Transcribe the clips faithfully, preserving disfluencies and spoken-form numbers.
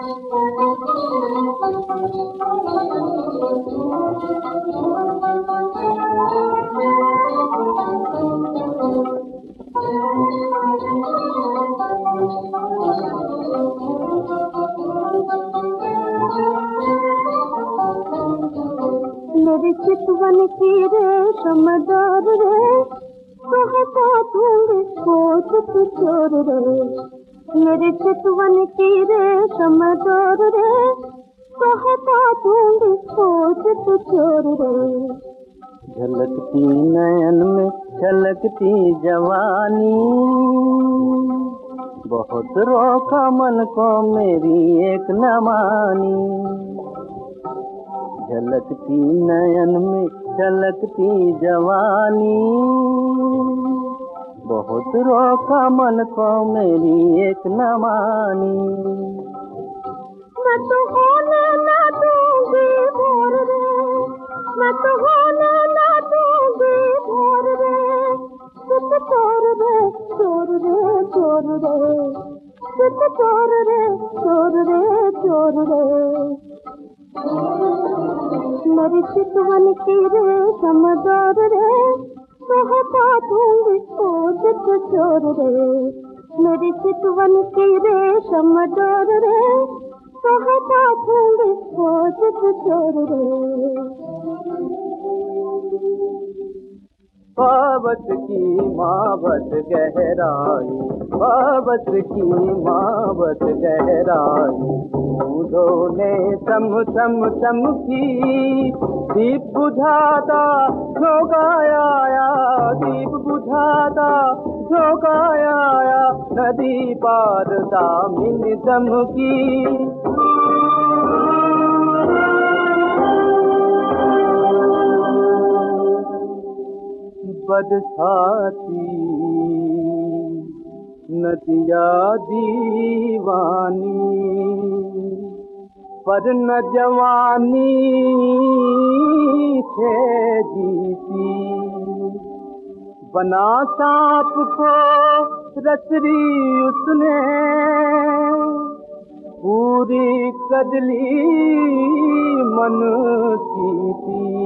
मेरी चितवन की रेशम डोर रे, कहता दूंगी खोज तू चोर रे। मेरी चितवन की रेशम डोर रे, कहता दूंगी खोज तू चोर रे। झलकती नयन में छलकती जवानी, बहुत रोका मन को मेरी एक न मानी। झलकती नयन में छलकती जवानी, बहुत रोका मन को मेरी एक न मानी। मैं तो होने ना दूंगी भोर रे, मैं तो होने ना दूंगी भोर रे। सित चोर रे चोर रे चोर रे, सित चोर रे चोर रे चोर रे। मेरी चितवन की रेशम डोर रे, कहता दूंगी खोज तू चोर रे। मेरी चितवन की रेशम डोर रे, कहता दूंगी खोज तू चोर रे। पावत की मावत गहराई, पावत की मावत गहराई। बूंदों ने चम चम चमकी, दीप बुझाता झोंकाया आया, दीप बुझाता झोंकाया आया। नदी पार दामिनी दमकी, बरसाती नदिया दीवानी, पर न जवानी से जीती। बना सांप को रसरी उसने, पूरी कजली मन की थी।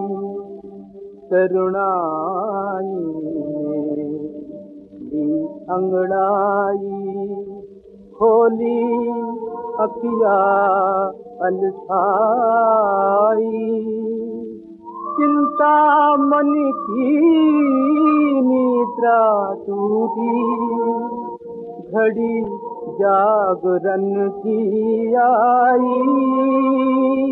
तरुणाई मेरी अंगड़ाई, खोली अखिया अलसाई। चिंता मन की निद्रा टूटी, घड़ी जागरण की आई।